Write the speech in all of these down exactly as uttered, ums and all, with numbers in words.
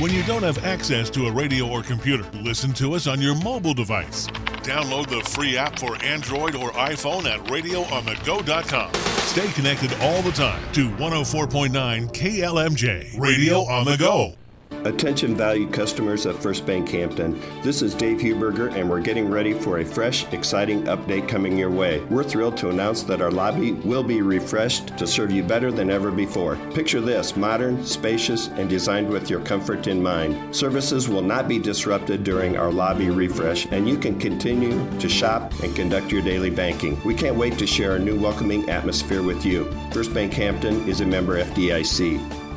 When you don't have access to a radio or computer, listen to us on your mobile device. Download the free app for Android or iPhone at radio on the go dot com. Stay connected all the time to one oh four point nine K L M J, Radio on the Go. Attention valued customers of First Bank Hampton. This is Dave Huberger, and we're getting ready for a fresh, exciting update coming your way. We're thrilled to announce that our lobby will be refreshed to serve you better than ever before. Picture this: modern, spacious, and designed with your comfort in mind. Services will not be disrupted during our lobby refresh, and you can continue to shop and conduct your daily banking. We can't wait to share a new welcoming atmosphere with you. First Bank Hampton is a member F D I C.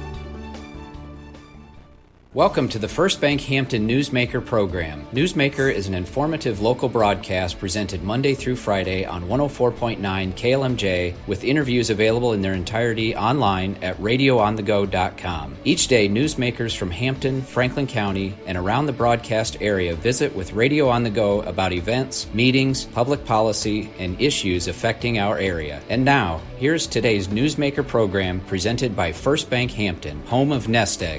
Welcome to the First Bank Hampton Newsmaker program. Newsmaker is an informative local broadcast presented Monday through Friday on one oh four point nine K L M J, with interviews available in their entirety online at radio on the go dot com. Each day, newsmakers from Hampton, Franklin County, and around the broadcast area visit with Radio on the Go about events, meetings, public policy, and issues affecting our area. And now, here's today's Newsmaker program presented by First Bank Hampton, home of Nest Egg.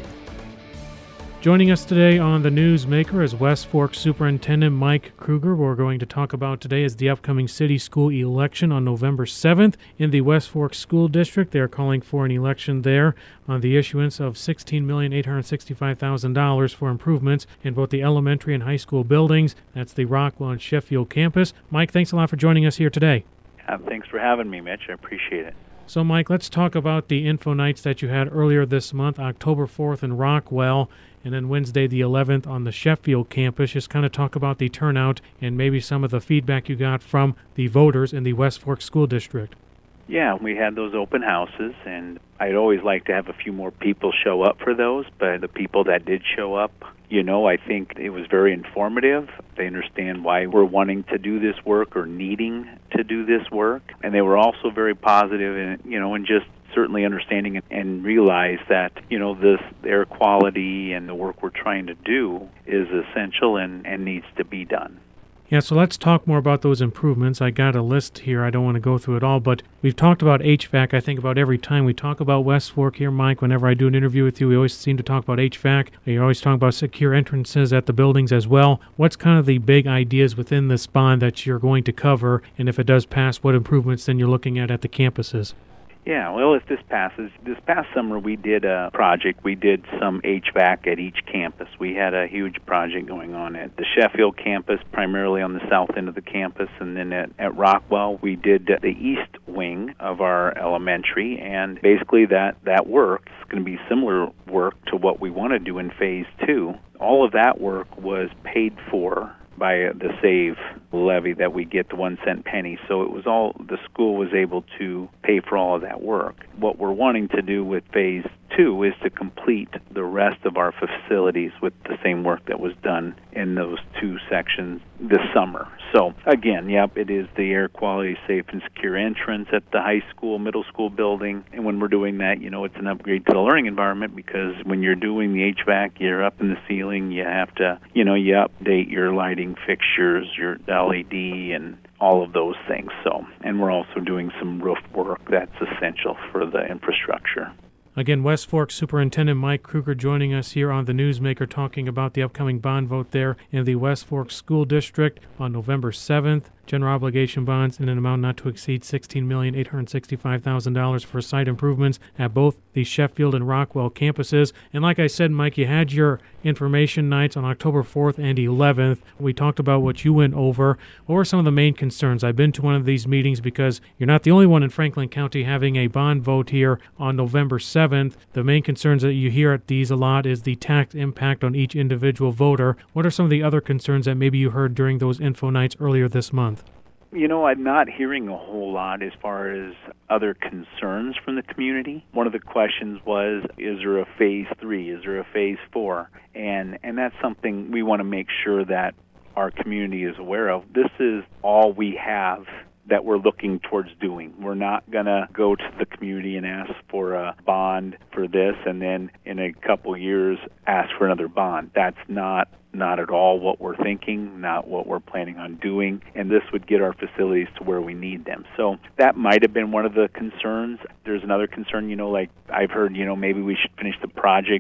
Joining us today on the Newsmaker is West Fork Superintendent Mike Kruger. What we're going to talk about today is the upcoming city school election on November seventh in the West Fork School District. They are calling for an election there on the issuance of sixteen million eight hundred sixty-five thousand dollars for improvements in both the elementary and high school buildings. That's the Rockwell and Sheffield campus. Mike, thanks a lot for joining us here today. Uh, thanks for having me, Mitch. I appreciate it. So, Mike, let's talk about the info nights that you had earlier this month, October fourth in Rockwell, and then Wednesday the eleventh on the Sheffield campus. Just kind of talk about the turnout and maybe some of the feedback you got from the voters in the West Fork School District. Yeah, we had those open houses, and I'd always like to have a few more people show up for those, but the people that did show up, you know, I think it was very informative. They understand why we're wanting to do this work or needing to do this work, and they were also very positive and, you know, and just certainly understanding and realize that, you know, this air quality and the work we're trying to do is essential and, and needs to be done. Yeah, so let's talk more about those improvements. I got a list here. I don't want to go through it all, but we've talked about H V A C, I think, about every time we talk about West Fork here, Mike. Whenever I do an interview with you, we always seem to talk about H V A C. You're always talking about secure entrances at the buildings as well. What's kind of the big ideas within this bond that you're going to cover, and if it does pass, what improvements then you're looking at at the campuses? Yeah, well, if this passes, this past summer we did a project. We did some H V A C at each campus. We had a huge project going on at the Sheffield campus, primarily on the south end of the campus, and then at, at Rockwell we did the east wing of our elementary, and basically that, that work is going to be similar work to what we want to do in phase two. All of that work was paid for by the SAVE levy that we get, the one cent penny. So it was all, the school was able to pay for all of that work. What we're wanting to do with phase two is to complete the rest of our facilities with the same work that was done in those two sections this summer. So again, yep, it is the air quality, safe and secure entrance at the high school, middle school building. And when we're doing that, you know, it's an upgrade to the learning environment, because when you're doing the H V A C, you're up in the ceiling, you have to, you know, you update your lighting fixtures, your L E D, and all of those things. So, and we're also doing some roof work that's essential for the infrastructure. Again, West Fork Superintendent Mike Kruger joining us here on the Newsmaker, talking about the upcoming bond vote there in the West Fork School District on November seventh. General obligation bonds in an amount not to exceed sixteen million eight hundred sixty-five thousand dollars for site improvements at both the Sheffield and Rockwell campuses. And like I said, Mike, you had your information nights on October fourth and eleventh. We talked about what you went over. What were some of the main concerns? I've been to one of these meetings because you're not the only one in Franklin County having a bond vote here on November seventh. The main concerns that you hear at these a lot is the tax impact on each individual voter. What are some of the other concerns that maybe you heard during those info nights earlier this month? You know, I'm not hearing a whole lot as far as other concerns from the community. One of the questions was, is there a phase three? Is there a phase four? And and that's something we want to make sure that our community is aware of. This is all we have that we're looking towards doing. We're not going to go to the community and ask for a bond for this and then in a couple years ask for another bond. That's not not at all what we're thinking, not what we're planning on doing, and this would get our facilities to where we need them. So that might have been one of the concerns. There's another concern, you know, like I've heard, you know, maybe we should finish the project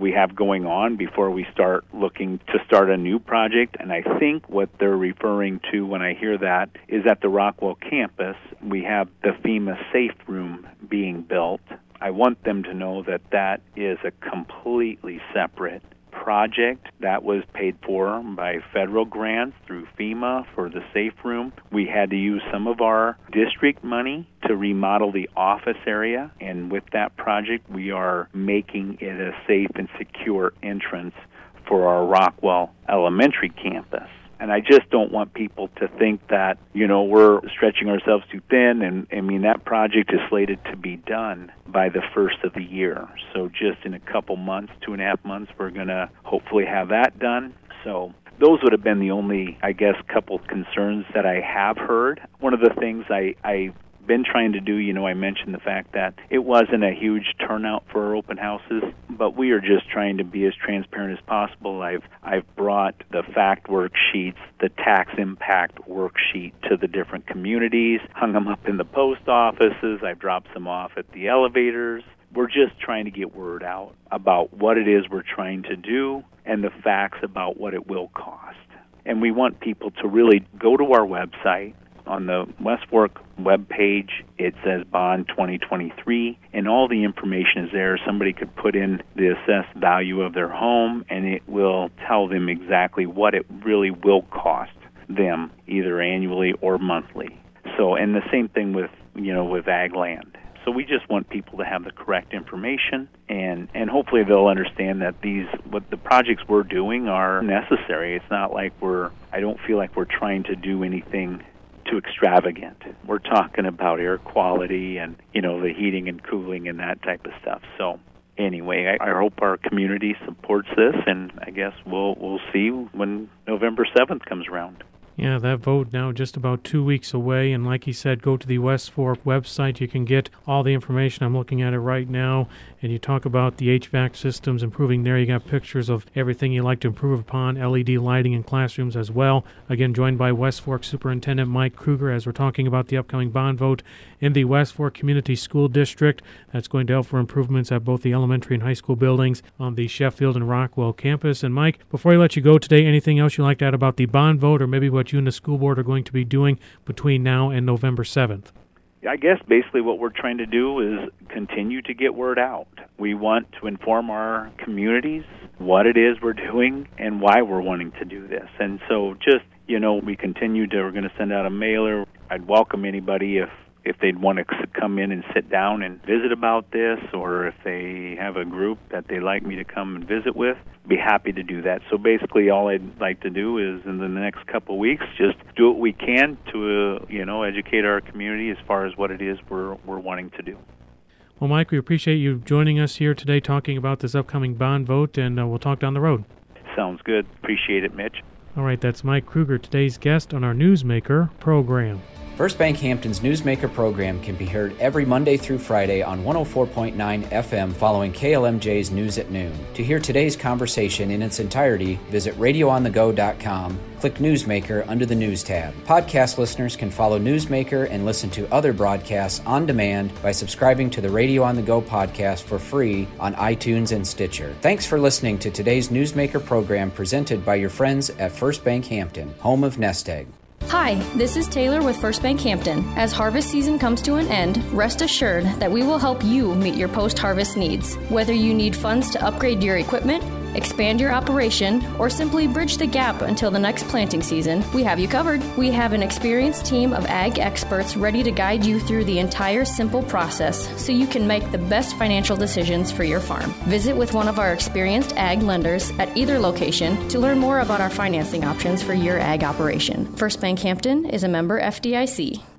we have going on before we start looking to start a new project. And I think what they're referring to when I hear that is at the Rockwell campus, we have the FEMA safe room being built. I want them to know that that is a completely separate project that was paid for by federal grants through FEMA for the safe room. We had to use some of our district money to remodel the office area, and with that project, we are making it a safe and secure entrance for our Rockwell Elementary campus. And I just don't want people to think that, you know, we're stretching ourselves too thin. And, I mean, that project is slated to be done by the first of the year. So just in a couple months, two and a half months, we're going to hopefully have that done. So those would have been the only, I guess, couple concerns that I have heard. One of the things I, I been trying to do, you know, I mentioned the fact that it wasn't a huge turnout for our open houses, but we are just trying to be as transparent as possible. I've I've brought the fact worksheets, the tax impact worksheet to the different communities, hung them up in the post offices, I've dropped them off at the elevators. We're just trying to get word out about what it is we're trying to do and the facts about what it will cost. And we want people to really go to our website. On the West Fork webpage, it says Bond twenty twenty-three, and all the information is there. Somebody could put in the assessed value of their home, and it will tell them exactly what it really will cost them, either annually or monthly. So, and the same thing with, you know, with ag land. So we just want people to have the correct information, and, and hopefully they'll understand that these, what the projects we're doing are necessary. It's not like we're, I don't feel like we're trying to do anything too extravagant. We're talking about air quality and, you know, the heating and cooling and that type of stuff. So anyway, I, I hope our community supports this, and I guess we'll we'll see when November seventh comes around. Yeah, that vote now just about two weeks away, and like he said, go to the West Fork website. You can get all the information. I'm looking at it right now, and you talk about the H V A C systems improving there. You got pictures of everything you like to improve upon, L E D lighting in classrooms as well. Again, joined by West Fork Superintendent Mike Kruger as we're talking about the upcoming bond vote in the West Fork Community School District. That's going to help for improvements at both the elementary and high school buildings on the Sheffield and Rockwell campus. And Mike, before I let you go today, anything else you'd like to add about the bond vote, or maybe what you and the school board are going to be doing between now and November seventh? I guess basically what we're trying to do is continue to get word out. We want to inform our communities what it is we're doing and why we're wanting to do this. And so just, you know, we continue to, we're going to send out a mailer. I'd welcome anybody if if they'd want to come in and sit down and visit about this, or if they have a group that they'd like me to come and visit with, be happy to do that. So basically all I'd like to do is in the next couple of weeks just do what we can to, uh, you know, educate our community as far as what it is we're we're wanting to do. Well, Mike, we appreciate you joining us here today talking about this upcoming bond vote, and uh, we'll talk down the road. Sounds good. Appreciate it, Mitch. All right, that's Mike Kruger, today's guest on our Newsmaker program. First Bank Hampton's Newsmaker program can be heard every Monday through Friday on one oh four point nine F M following K L M J's News at Noon. To hear today's conversation in its entirety, visit radio on the go dot com, click Newsmaker under the News tab. Podcast listeners can follow Newsmaker and listen to other broadcasts on demand by subscribing to the Radio on the Go podcast for free on iTunes and Stitcher. Thanks for listening to today's Newsmaker program presented by your friends at First Bank Hampton, home of Nest Egg. Hi, this is Taylor with First Bank Hampton. As harvest season comes to an end, rest assured that we will help you meet your post-harvest needs. Whether you need funds to upgrade your equipment, expand your operation, or simply bridge the gap until the next planting season, we have you covered. We have an experienced team of ag experts ready to guide you through the entire simple process so you can make the best financial decisions for your farm. Visit with one of our experienced ag lenders at either location to learn more about our financing options for your ag operation. First Bank Hampton is a member F D I C.